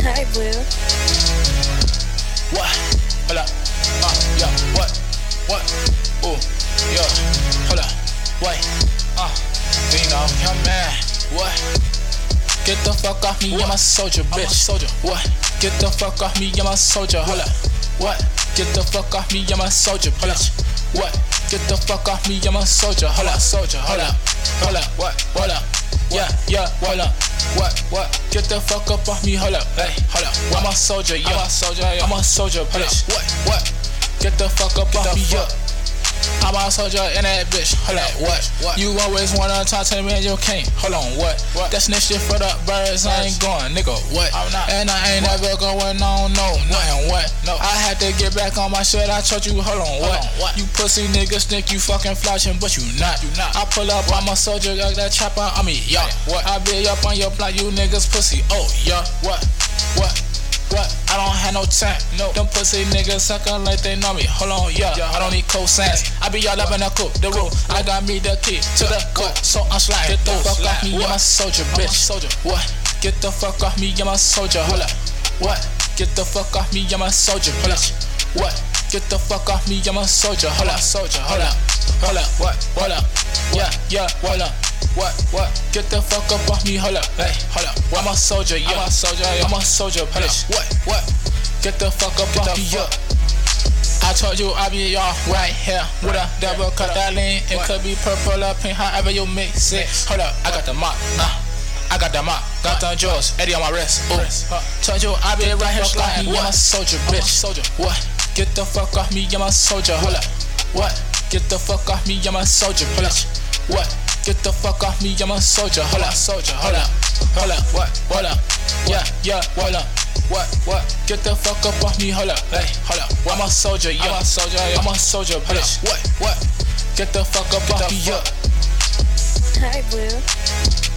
Hi, Blue. What? Hold up. Yeah. What? Ooh. Yeah. Hold up. Wait. You know, young man. What? Get the fuck off me, I'm a soldier, bitch. Soldier. What? Get the fuck off me, I'm a soldier. Hold up. What? Get the fuck off me, I'm a soldier, bitch. What? Get the fuck off me, I'm a soldier. Hold up, soldier. Hold up. Hold up. What? Hold up. Yeah. Hold up. What? Get the fuck up off me, hold up. Hey, hold up. I'm a soldier, yeah. I'm a soldier, bitch. What? Get the fuck up off me, yeah. I'm a soldier in that bitch. Hold up, what? You always wanna talk to me and you can't. Hold on, what? That's next shit for the birds. I ain't going, nigga. What? And I ain't never going on, nothing. What? No. I had to get back on my shit. I told you, hold on, what? You pussy niggas think you fucking flashing, but you not. I pull up, I'm a soldier, got that chopper on me, yeah. What? I be up on your block, you niggas pussy. Oh, yeah. What? I don't have no time. No. Them pussy niggas suckin' like they know me. Hold on, yeah. I don't need cosigns. I be all up in the coupe, the room. I got me the key to the coop, so I'm sliding. Get the fuck off me, I'm a soldier, bitch. What? Get the fuck off me, I'm a soldier. Hold up. What? Get the fuck off me, I'm a soldier, bitch. What? Get the fuck off me, I'm a soldier. Hold up, soldier. Hold up. What? Hold up. Yeah. Hold up. What? Get the fuck up off me, hold up. Hey, hold up. I'm a soldier, yeah. I'm a soldier, bitch. What? Get the fuck up off me, yeah. I told you I be y'all right here with a double cut that lean. It could be purple or pink, however you mix it. Hold up, I got the mop. I got the mop, got the jaws, Eddie on my wrist. Told you I be right here sliding. I'm a soldier, bitch. What? Get the fuck off me, I'm a soldier. Hold up. What? Get the fuck off me, I'm a soldier, bitch. What? Get the fuck off me, I'm a soldier. Hold up, soldier. Hold up. What? Hold up. Yeah. Hold up. What? Get the fuck up off me, hold up. Hey, hold up. I'm a soldier, yeah. I'm a soldier, bitch. What? Get the fuck up off me, yeah. Hi, Blue.